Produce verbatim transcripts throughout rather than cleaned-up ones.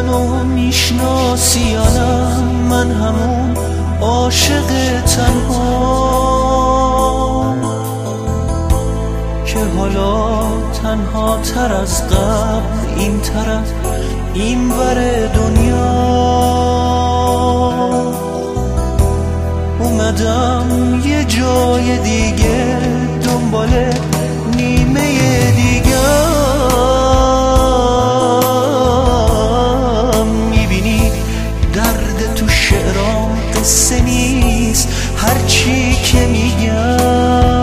منو میشناسی یا نه؟ من همون عاشق تنها که حالا تنها تر از قبل این طرف این ور دنیا اومدم یه جای دیگه دنبال نیمه دیگم. میبینی درد تو شعرام قصه نیست هرچی که میگم.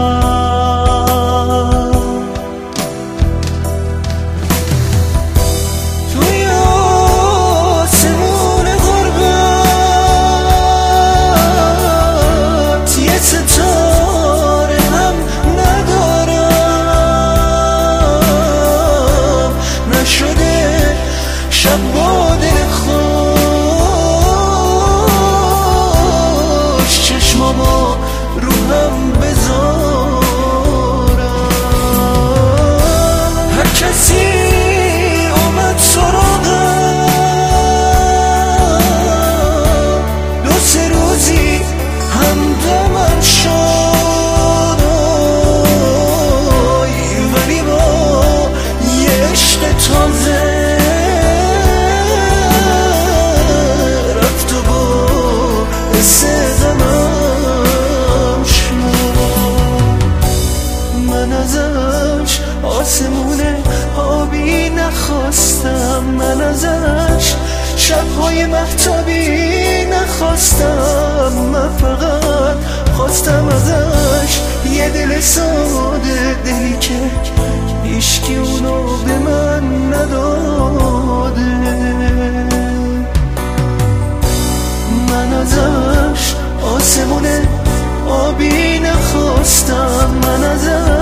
آسمونه آبی نخواستم، من ازش شبهای مهتابی نخواستم. من فقط خواستم ازش یه دل ساده، دلی که هیچکی اونو به من نداده. من ازش آسمونه آبی نخواستم، من ازش